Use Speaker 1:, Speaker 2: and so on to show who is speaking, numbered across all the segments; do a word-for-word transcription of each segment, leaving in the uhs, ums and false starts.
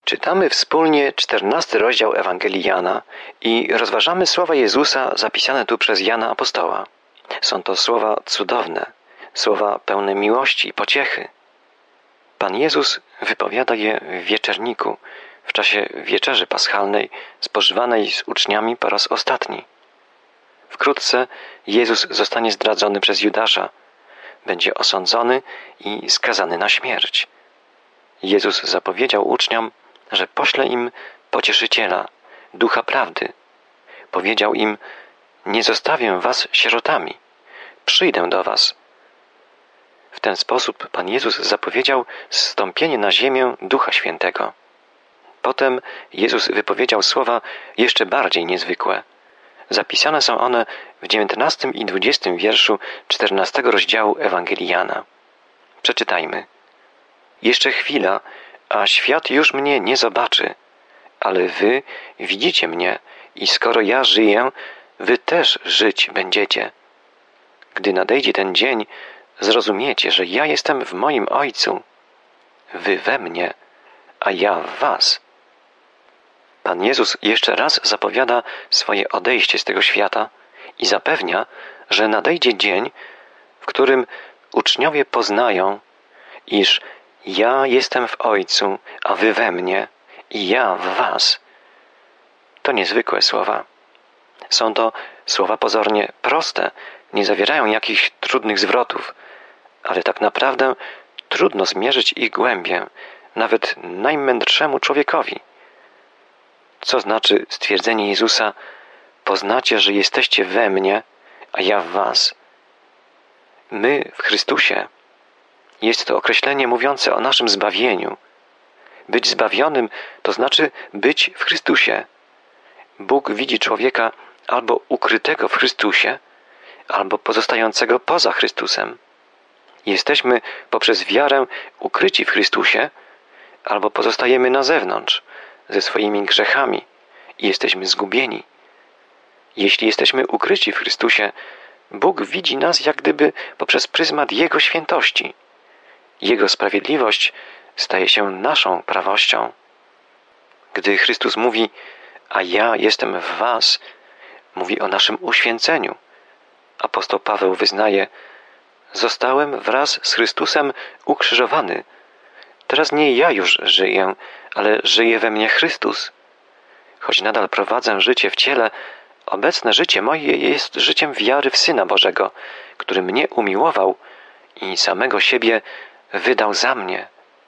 Speaker 1: Czytamy wspólnie czternasty rozdział Ewangelii Jana i rozważamy słowa Jezusa zapisane tu przez Jana Apostoła. Są to słowa cudowne, słowa pełne miłości i pociechy. Pan Jezus wypowiada je w wieczerniku, w czasie wieczerzy paschalnej, spożywanej z uczniami po raz ostatni. Wkrótce Jezus zostanie zdradzony przez Judasza, będzie osądzony i skazany na śmierć. Jezus zapowiedział uczniom, że pośle im Pocieszyciela, Ducha Prawdy. Powiedział im: nie zostawię was sierotami, przyjdę do was. W ten sposób Pan Jezus zapowiedział zstąpienie na ziemię Ducha Świętego. Potem Jezus wypowiedział słowa jeszcze bardziej niezwykłe. Zapisane są one w dziewiętnastym i dwudziestym wierszu czternastego rozdziału Ewangelii Jana. Przeczytajmy. Jeszcze chwila, a świat już mnie nie zobaczy, ale wy widzicie mnie i skoro ja żyję, wy też żyć będziecie. Gdy nadejdzie ten dzień, zrozumiecie, że ja jestem w moim Ojcu, wy we mnie, a ja w was. Pan Jezus jeszcze raz zapowiada swoje odejście z tego świata i zapewnia, że nadejdzie dzień, w którym uczniowie poznają, iż ja jestem w Ojcu, a wy we mnie i ja w was. To niezwykłe słowa. Są to słowa pozornie proste, nie zawierają jakichś trudnych zwrotów, ale tak naprawdę trudno zmierzyć ich głębię, nawet najmędrszemu człowiekowi. Co znaczy stwierdzenie Jezusa: poznacie, że jesteście we mnie, a ja w was? My w Chrystusie. Jest to określenie mówiące o naszym zbawieniu. Być zbawionym to znaczy być w Chrystusie. Bóg widzi człowieka albo ukrytego w Chrystusie, albo pozostającego poza Chrystusem. Jesteśmy poprzez wiarę ukryci w Chrystusie, albo pozostajemy na zewnątrz ze swoimi grzechami i jesteśmy zgubieni. Jeśli jesteśmy ukryci w Chrystusie, Bóg widzi nas jak gdyby poprzez pryzmat Jego świętości. Jego sprawiedliwość staje się naszą prawością. Gdy Chrystus mówi: a ja jestem w was, mówi o naszym uświęceniu. Apostoł Paweł wyznaje: zostałem wraz z Chrystusem ukrzyżowany. Teraz nie ja już żyję, ale żyje we mnie Chrystus. Choć nadal prowadzę życie w ciele, obecne życie moje jest życiem wiary w Syna Bożego, który mnie umiłował i samego siebie wydał za mnie.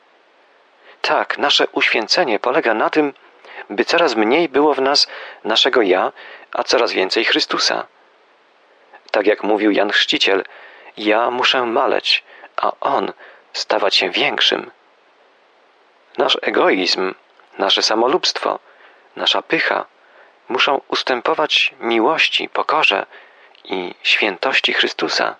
Speaker 1: Tak, nasze uświęcenie polega na tym, by coraz mniej było w nas naszego ja, a coraz więcej Chrystusa. Tak jak mówił Jan Chrzciciel: ja muszę maleć, a On stawać się większym. Nasz egoizm, nasze samolubstwo, nasza pycha muszą ustępować miłości, pokorze i świętości Chrystusa.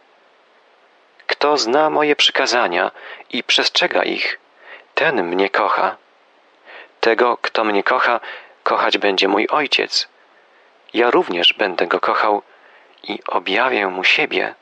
Speaker 1: Kto zna moje przykazania i przestrzega ich, ten mnie kocha. Tego, kto mnie kocha, kochać będzie mój Ojciec. Ja również będę go kochał i objawię mu siebie.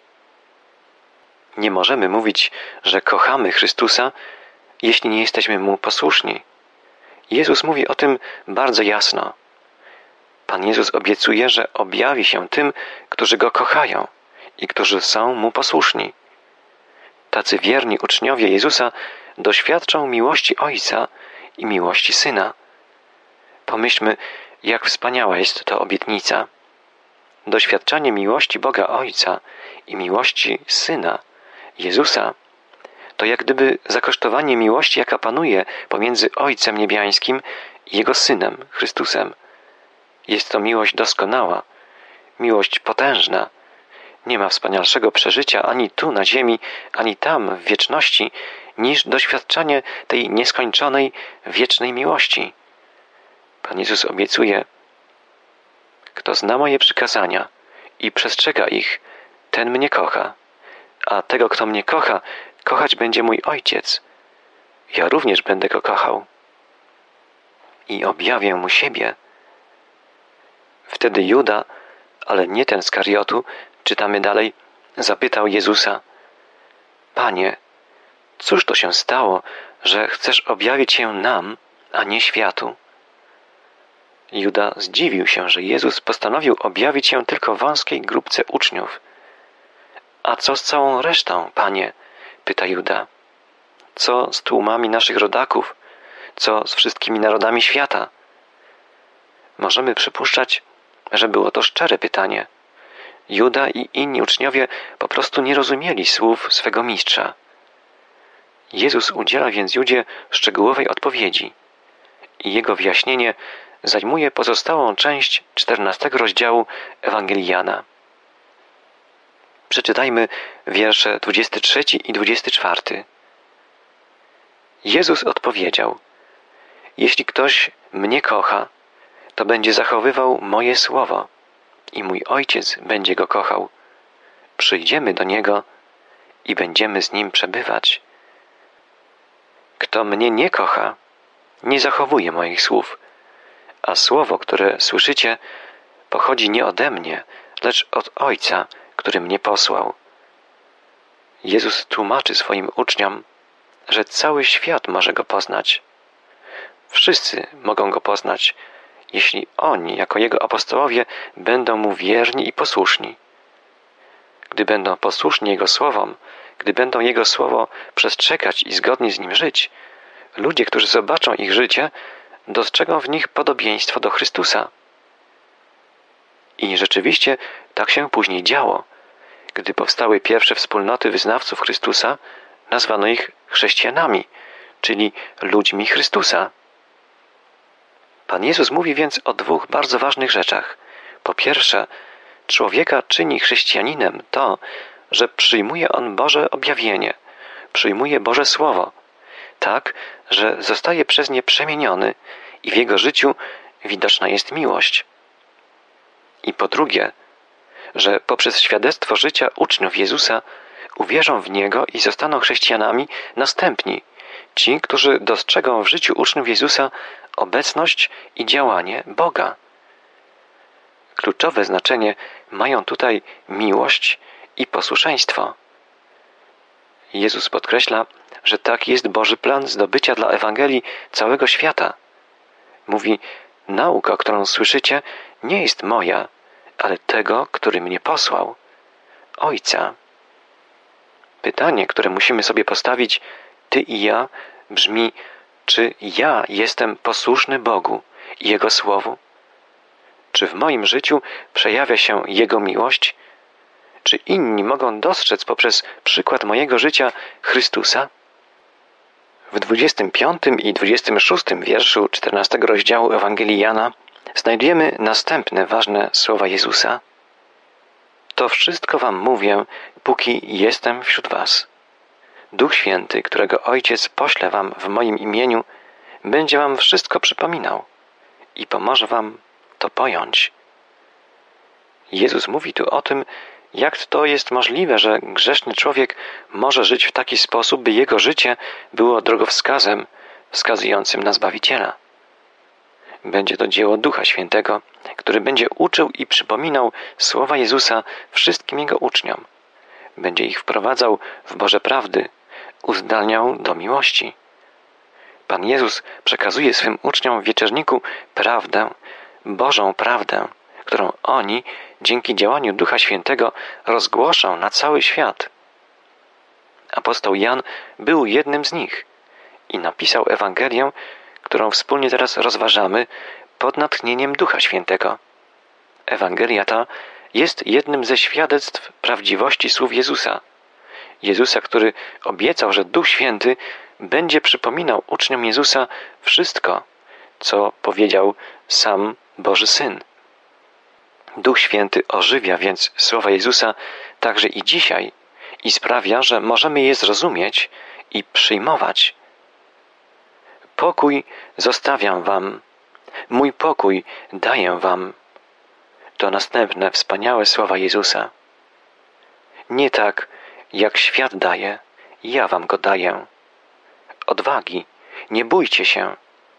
Speaker 1: Nie możemy mówić, że kochamy Chrystusa, jeśli nie jesteśmy mu posłuszni. Jezus mówi o tym bardzo jasno. Pan Jezus obiecuje, że objawi się tym, którzy go kochają i którzy są mu posłuszni. Tacy wierni uczniowie Jezusa doświadczą miłości Ojca i miłości Syna. Pomyślmy, jak wspaniała jest to obietnica. Doświadczanie miłości Boga Ojca i miłości Syna, Jezusa, to jak gdyby zakosztowanie miłości, jaka panuje pomiędzy Ojcem Niebiańskim i Jego Synem, Chrystusem. Jest to miłość doskonała, miłość potężna. Nie ma wspanialszego przeżycia ani tu na ziemi, ani tam w wieczności, niż doświadczanie tej nieskończonej, wiecznej miłości. Pan Jezus obiecuje: kto zna moje przykazania i przestrzega ich, ten mnie kocha, a tego, kto mnie kocha, kochać będzie mój Ojciec. Ja również będę go kochał i objawię mu siebie. Wtedy Juda, ale nie ten z Kariotu, czytamy dalej, zapytał Jezusa: Panie, cóż to się stało, że chcesz objawić się nam, a nie światu. Juda zdziwił się, że Jezus postanowił objawić się tylko wąskiej grupce uczniów. A co z całą resztą, Panie? Pyta Juda. Co z tłumami naszych rodaków? Co z wszystkimi narodami świata? Możemy przypuszczać, że było to szczere pytanie. Juda i inni uczniowie po prostu nie rozumieli słów swego mistrza. Jezus udziela więc Judzie szczegółowej odpowiedzi i jego wyjaśnienie zajmuje pozostałą część czternastego rozdziału Ewangelii Jana. Przeczytajmy wiersze dwudziesty trzeci i dwudziesty czwarty. Jezus odpowiedział: Jeśli ktoś mnie kocha, to będzie zachowywał moje słowo i mój Ojciec będzie go kochał. Przyjdziemy do Niego i będziemy z Nim przebywać. Kto mnie nie kocha, nie zachowuje moich słów, a słowo, które słyszycie, pochodzi nie ode mnie, lecz od Ojca, który mnie posłał. Jezus tłumaczy swoim uczniom, że cały świat może Go poznać. Wszyscy mogą Go poznać, jeśli oni, jako Jego apostołowie, będą Mu wierni i posłuszni. Gdy będą posłuszni Jego słowom, gdy będą Jego słowo przestrzegać i zgodnie z Nim żyć, ludzie, którzy zobaczą ich życie, dostrzegą w nich podobieństwo do Chrystusa. I rzeczywiście tak się później działo. Gdy powstały pierwsze wspólnoty wyznawców Chrystusa, nazwano ich chrześcijanami, czyli ludźmi Chrystusa. Pan Jezus mówi więc o dwóch bardzo ważnych rzeczach. Po pierwsze, człowieka czyni chrześcijaninem to, że przyjmuje on Boże objawienie, przyjmuje Boże Słowo, tak, że zostaje przez nie przemieniony i w jego życiu widoczna jest miłość. I po drugie, że poprzez świadectwo życia uczniów Jezusa uwierzą w Niego i zostaną chrześcijanami następni, ci, którzy dostrzegą w życiu uczniów Jezusa obecność i działanie Boga. Kluczowe znaczenie mają tutaj miłość i posłuszeństwo. Jezus podkreśla, że tak jest Boży plan zdobycia dla Ewangelii całego świata. Mówi: nauka, którą słyszycie, nie jest moja, ale tego, który mnie posłał, Ojca. Pytanie, które musimy sobie postawić, ty i ja, brzmi: czy ja jestem posłuszny Bogu i Jego Słowu? Czy w moim życiu przejawia się Jego miłość? Czy inni mogą dostrzec poprzez przykład mojego życia Chrystusa? W dwudziestym piątym i dwudziestym szóstym wierszu czternastego rozdziału Ewangelii Jana znajdujemy następne ważne słowa Jezusa. To wszystko wam mówię, póki jestem wśród was. Duch Święty, którego Ojciec pośle wam w moim imieniu, będzie wam wszystko przypominał i pomoże wam to pojąć. Jezus mówi tu o tym, jak to jest możliwe, że grzeszny człowiek może żyć w taki sposób, by jego życie było drogowskazem wskazującym na Zbawiciela. Będzie to dzieło Ducha Świętego, który będzie uczył i przypominał słowa Jezusa wszystkim Jego uczniom. Będzie ich wprowadzał w Boże prawdy, uzdalniał do miłości. Pan Jezus przekazuje swym uczniom w wieczerniku prawdę, Bożą prawdę, którą oni dzięki działaniu Ducha Świętego rozgłoszą na cały świat. Apostoł Jan był jednym z nich i napisał Ewangelię, którą wspólnie teraz rozważamy pod natchnieniem Ducha Świętego. Ewangelia ta jest jednym ze świadectw prawdziwości słów Jezusa. Jezusa, który obiecał, że Duch Święty będzie przypominał uczniom Jezusa wszystko, co powiedział sam Boży Syn. Duch Święty ożywia więc słowa Jezusa także i dzisiaj i sprawia, że możemy je zrozumieć i przyjmować. Pokój zostawiam wam, mój pokój daję wam. To następne wspaniałe słowa Jezusa. Nie tak, jak świat daje, ja wam go daję. Odwagi, nie bójcie się.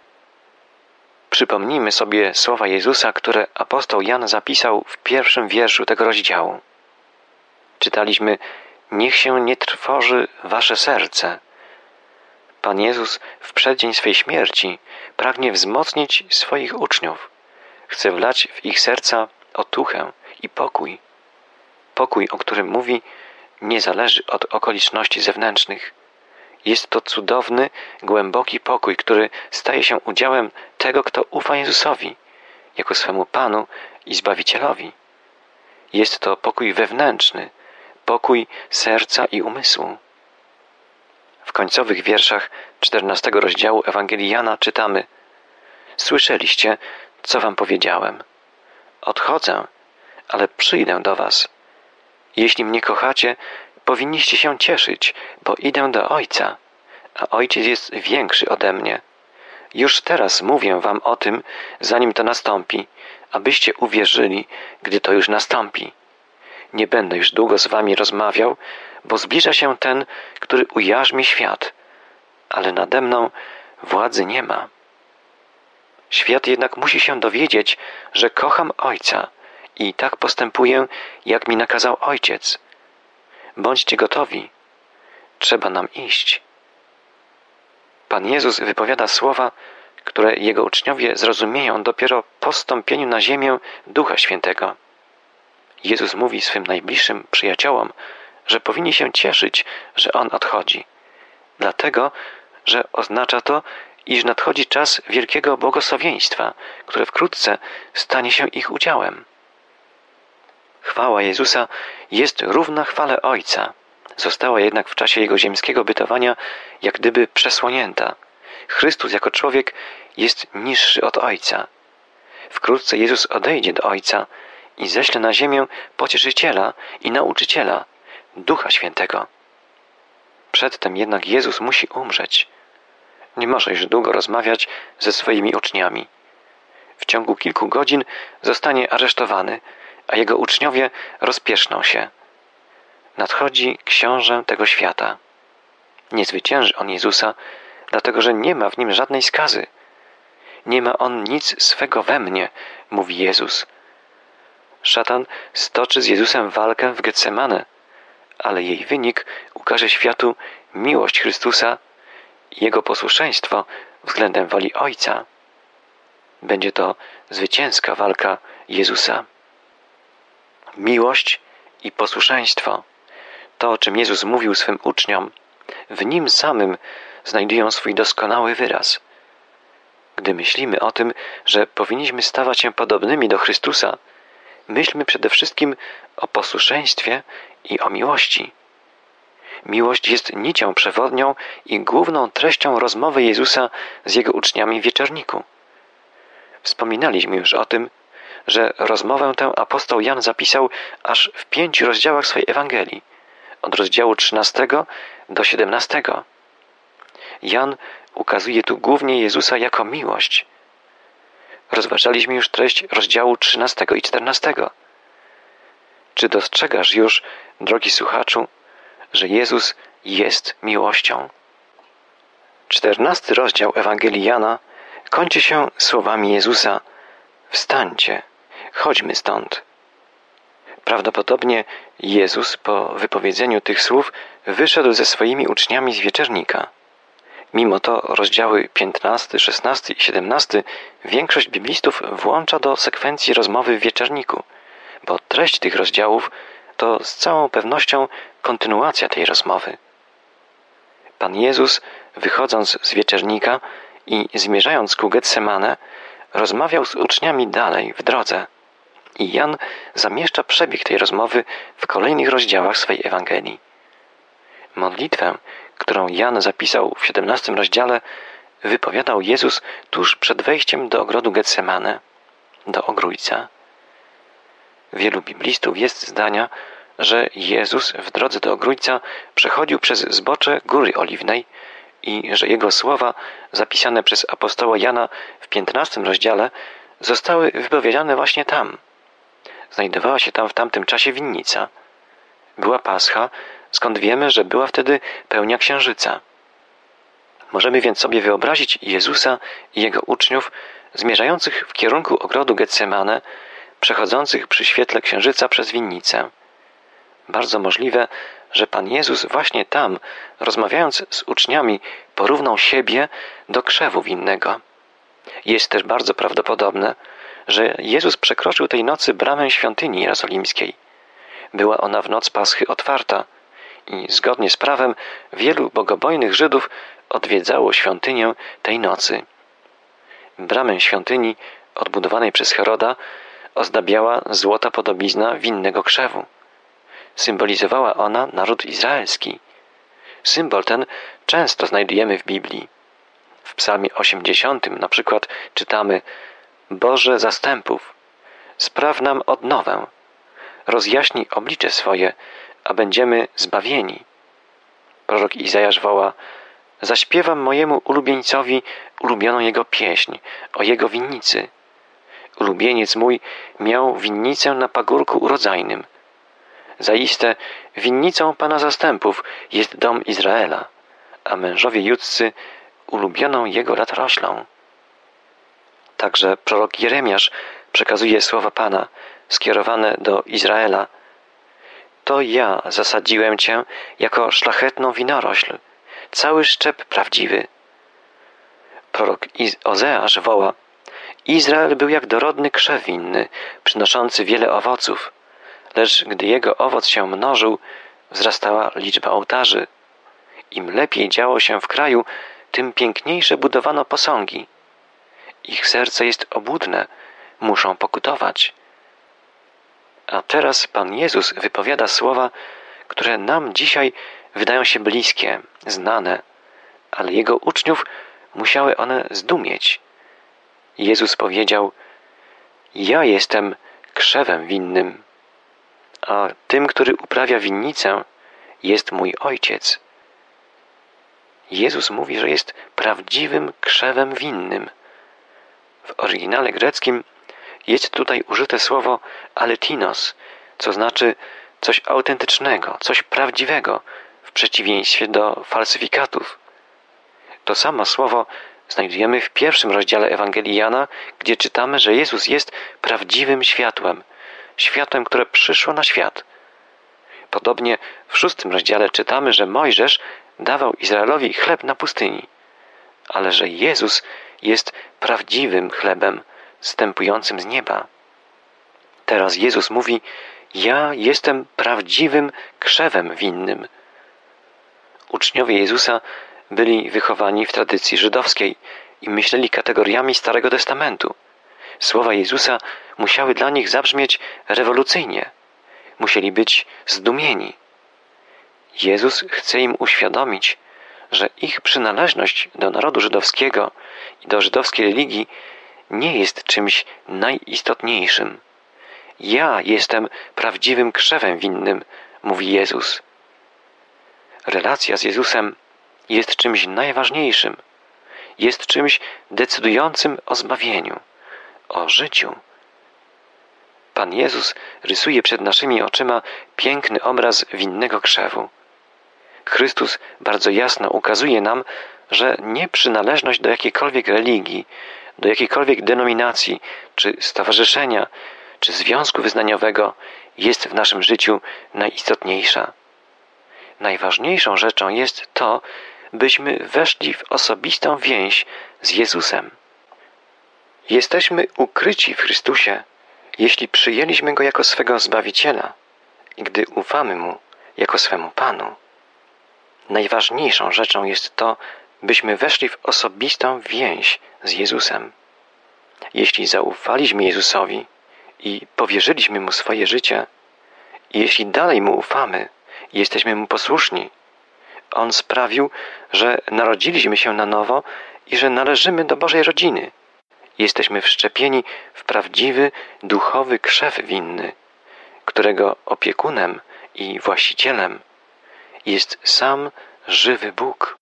Speaker 1: Przypomnijmy sobie słowa Jezusa, które apostoł Jan zapisał w pierwszym wierszu tego rozdziału. Czytaliśmy: niech się nie trwoży wasze serce. Pan Jezus w przeddzień swej śmierci pragnie wzmocnić swoich uczniów. Chce wlać w ich serca otuchę i pokój. Pokój, o którym mówi, nie zależy od okoliczności zewnętrznych. Jest to cudowny, głęboki pokój, który staje się udziałem tego, kto ufa Jezusowi, jako swemu Panu i Zbawicielowi. Jest to pokój wewnętrzny, pokój serca i umysłu. W końcowych wierszach czternastego rozdziału Ewangelii Jana czytamy: Słyszeliście, co wam powiedziałem. Odchodzę, ale przyjdę do was. Jeśli mnie kochacie, powinniście się cieszyć, bo idę do Ojca, a Ojciec jest większy ode mnie. Już teraz mówię wam o tym, zanim to nastąpi, abyście uwierzyli, gdy to już nastąpi. Nie będę już długo z wami rozmawiał, bo zbliża się ten, który ujarzmi świat, ale nade mną władzy nie ma. Świat jednak musi się dowiedzieć, że kocham Ojca i tak postępuję, jak mi nakazał Ojciec. Bądźcie gotowi. Trzeba nam iść. Pan Jezus wypowiada słowa, które Jego uczniowie zrozumieją dopiero po stąpieniu na ziemię Ducha Świętego. Jezus mówi swym najbliższym przyjaciołom, że powinni się cieszyć, że On odchodzi. Dlatego, że oznacza to, iż nadchodzi czas wielkiego błogosławieństwa, które wkrótce stanie się ich udziałem. Chwała Jezusa jest równa chwale Ojca. Została jednak w czasie Jego ziemskiego bytowania jak gdyby przesłonięta. Chrystus jako człowiek jest niższy od Ojca. Wkrótce Jezus odejdzie do Ojca i ześle na ziemię Pocieszyciela i Nauczyciela, Ducha Świętego. Przedtem jednak Jezus musi umrzeć. Nie może już długo rozmawiać ze swoimi uczniami. W ciągu kilku godzin zostanie aresztowany, a Jego uczniowie rozpieszczą się. Nadchodzi książę tego świata. Nie zwycięży on Jezusa, dlatego że nie ma w nim żadnej skazy. Nie ma on nic swego we mnie, mówi Jezus. Szatan stoczy z Jezusem walkę w Getsemane, ale jej wynik ukaże światu miłość Chrystusa i Jego posłuszeństwo względem woli Ojca. Będzie to zwycięska walka Jezusa. Miłość i posłuszeństwo, to o czym Jezus mówił swym uczniom, w Nim samym znajdują swój doskonały wyraz. Gdy myślimy o tym, że powinniśmy stawać się podobnymi do Chrystusa, myślmy przede wszystkim o posłuszeństwie i o miłości. Miłość jest nicią przewodnią i główną treścią rozmowy Jezusa z Jego uczniami w wieczorniku. Wspominaliśmy już o tym, że rozmowę tę apostoł Jan zapisał aż w pięciu rozdziałach swej Ewangelii, od rozdziału trzynastego do siedemnastego. Jan ukazuje tu głównie Jezusa jako miłość. Rozważaliśmy już treść rozdziału trzynastego i czternastego. Czy dostrzegasz już, drogi słuchaczu, że Jezus jest miłością? Czternasty rozdział Ewangelii Jana kończy się słowami Jezusa: wstańcie, chodźmy stąd. Prawdopodobnie Jezus po wypowiedzeniu tych słów wyszedł ze swoimi uczniami z wieczernika. Mimo to rozdziały piętnasty, szesnasty i siedemnasty większość biblistów włącza do sekwencji rozmowy w wieczerniku, bo treść tych rozdziałów to z całą pewnością kontynuacja tej rozmowy. Pan Jezus, wychodząc z wieczernika i zmierzając ku Getsemane, rozmawiał z uczniami dalej w drodze. I Jan zamieszcza przebieg tej rozmowy w kolejnych rozdziałach swej Ewangelii. Modlitwę, którą Jan zapisał w siedemnastym rozdziale, wypowiadał Jezus tuż przed wejściem do ogrodu Getsemane, do ogrójca. Wielu biblistów jest zdania, że Jezus w drodze do ogrójca przechodził przez zbocze Góry Oliwnej i że Jego słowa zapisane przez apostoła Jana w piętnastym rozdziale zostały wypowiedziane właśnie tam. Znajdowała się tam w tamtym czasie winnica. Była Pascha, skąd wiemy, że była wtedy pełnia księżyca. Możemy więc sobie wyobrazić Jezusa i Jego uczniów zmierzających w kierunku ogrodu Getsemane, przechodzących przy świetle księżyca przez winnicę. Bardzo możliwe, że Pan Jezus właśnie tam, rozmawiając z uczniami, porównał siebie do krzewu winnego. Jest też bardzo prawdopodobne, że Jezus przekroczył tej nocy bramę świątyni jerozolimskiej. Była ona w noc Paschy otwarta i zgodnie z prawem wielu bogobojnych Żydów odwiedzało świątynię tej nocy. Bramę świątyni odbudowanej przez Heroda ozdabiała złota podobizna winnego krzewu. Symbolizowała ona naród izraelski. Symbol ten często znajdujemy w Biblii. W psalmie osiemdziesiątym na przykład czytamy: Boże zastępów, spraw nam odnowę, rozjaśnij oblicze swoje, a będziemy zbawieni. Prorok Izajasz woła: zaśpiewam mojemu ulubieńcowi ulubioną jego pieśń o jego winnicy. Ulubieniec mój miał winnicę na pagórku urodzajnym. Zaiste winnicą Pana zastępów jest dom Izraela, a mężowie judzcy ulubioną jego latoroślą. Także prorok Jeremiasz przekazuje słowa Pana skierowane do Izraela. To ja zasadziłem Cię jako szlachetną winorośl, cały szczep prawdziwy. Prorok Ozeasz woła: Izrael był jak dorodny krzew winny, przynoszący wiele owoców, lecz gdy jego owoc się mnożył, wzrastała liczba ołtarzy. Im lepiej działo się w kraju, tym piękniejsze budowano posągi. Ich serce jest obłudne, muszą pokutować. A teraz Pan Jezus wypowiada słowa, które nam dzisiaj wydają się bliskie, znane, ale Jego uczniów musiały one zdumieć. Jezus powiedział: ja jestem krzewem winnym, a tym, który uprawia winnicę, jest mój Ojciec. Jezus mówi, że jest prawdziwym krzewem winnym. W oryginale greckim jest tutaj użyte słowo aletinos, co znaczy coś autentycznego, coś prawdziwego, w przeciwieństwie do falsyfikatów. To samo słowo znajdujemy w pierwszym rozdziale Ewangelii Jana, gdzie czytamy, że Jezus jest prawdziwym światłem, światłem, które przyszło na świat. Podobnie w szóstym rozdziale czytamy, że Mojżesz dawał Izraelowi chleb na pustyni, ale że Jezus jest prawdziwym chlebem zstępującym z nieba. Teraz Jezus mówi: ja jestem prawdziwym krzewem winnym. Uczniowie Jezusa byli wychowani w tradycji żydowskiej i myśleli kategoriami Starego Testamentu. Słowa Jezusa musiały dla nich zabrzmieć rewolucyjnie. Musieli być zdumieni. Jezus chce im uświadomić, że ich przynależność do narodu żydowskiego i do żydowskiej religii nie jest czymś najistotniejszym. Ja jestem prawdziwym krzewem winnym, mówi Jezus. Relacja z Jezusem jest czymś najważniejszym. Jest czymś decydującym o zbawieniu, o życiu. Pan Jezus rysuje przed naszymi oczyma piękny obraz winnego krzewu. Chrystus bardzo jasno ukazuje nam, że nie przynależność do jakiejkolwiek religii, do jakiejkolwiek denominacji, czy stowarzyszenia, czy związku wyznaniowego jest w naszym życiu najistotniejsza. Najważniejszą rzeczą jest to, byśmy weszli w osobistą więź z Jezusem. Jesteśmy ukryci w Chrystusie, jeśli przyjęliśmy Go jako swego Zbawiciela i gdy ufamy Mu jako swemu Panu. Najważniejszą rzeczą jest to, byśmy weszli w osobistą więź z Jezusem. Jeśli zaufaliśmy Jezusowi i powierzyliśmy Mu swoje życie, i jeśli dalej Mu ufamy i jesteśmy Mu posłuszni, On sprawił, że narodziliśmy się na nowo i że należymy do Bożej rodziny. Jesteśmy wszczepieni w prawdziwy, duchowy krzew winny, którego opiekunem i właścicielem jest sam żywy Bóg.